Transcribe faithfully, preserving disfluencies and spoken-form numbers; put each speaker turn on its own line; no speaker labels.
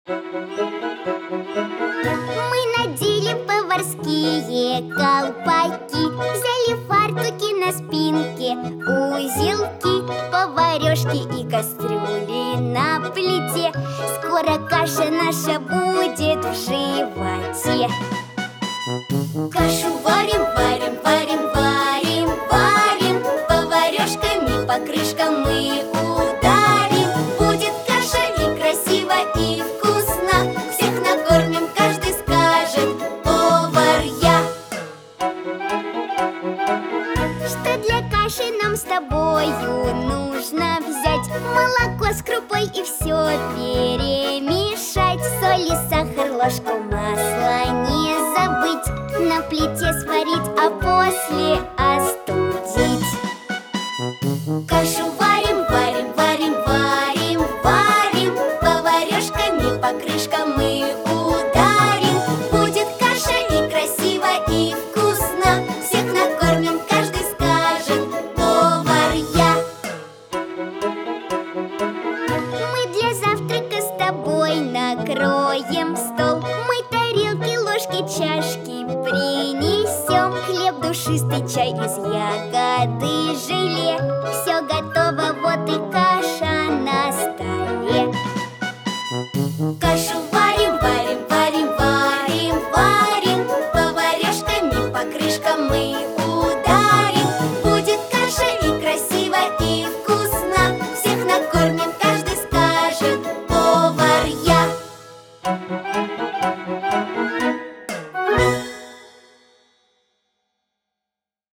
Мы надели поварские колпаки, взяли фартуки на спинке, узелки, поварешки и кастрюли на плите. Скоро каша наша будет в животе. Кашу варим, варим, варим, варим, варим, поварешками по крышкам мы ударим. Будет каша и красиво, и вкусно, всех накормим, каждый скажет: повар я. Что для каши нам с тобою нужно взять? Молоко с крупой и все перемешать. Соль и сахар, ложку масла не забыть. На плите сварить, а после остудить. Кашу варим, варим, варим, варим, варим, поварешками по крышкам мы ударим. Будет каша и красиво, и вкусно, всех накормим, каждый скажет: повар я. Мы для завтрака с тобой накроем стол. Мы тарелки, ложки, чашки принесем. Хлеб душистый, чай из ягоды, желе. Все готово